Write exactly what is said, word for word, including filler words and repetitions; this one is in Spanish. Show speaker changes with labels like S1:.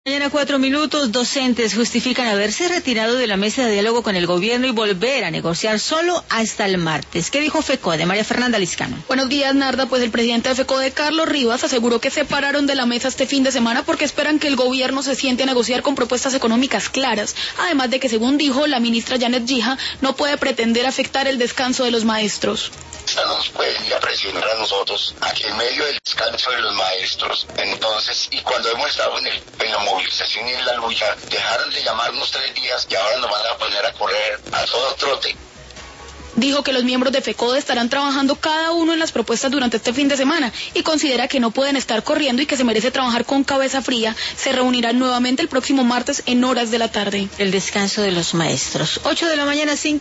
S1: Mañana cuatro minutos, docentes justifican haberse retirado de la mesa de diálogo con el gobierno y volver a negociar solo hasta el martes. ¿Qué dijo FECODE? María Fernanda Liscano.
S2: Buenos días, Narda. Pues el presidente de FECODE, Carlos Rivas, aseguró que se pararon de la mesa este fin de semana porque esperan que el gobierno se siente a negociar con propuestas económicas claras. Además de que, según dijo la ministra Janet Gija, no puede pretender afectar el descanso de los maestros.
S3: Nos pueden ir a presionar a nosotros aquí en medio del descanso de los maestros. Entonces, y cuando hemos estado en, el, en la movilización y en la lucha, dejaron de llamarnos tres días y ahora nos van a poner a correr a todo trote.
S2: Dijo que los miembros de FECODE estarán trabajando cada uno en las propuestas durante este fin de semana y considera que no pueden estar corriendo y que se merece trabajar con cabeza fría. Se reunirán nuevamente el próximo martes en horas de la tarde.
S1: El descanso de los maestros. ocho de la mañana, cinco.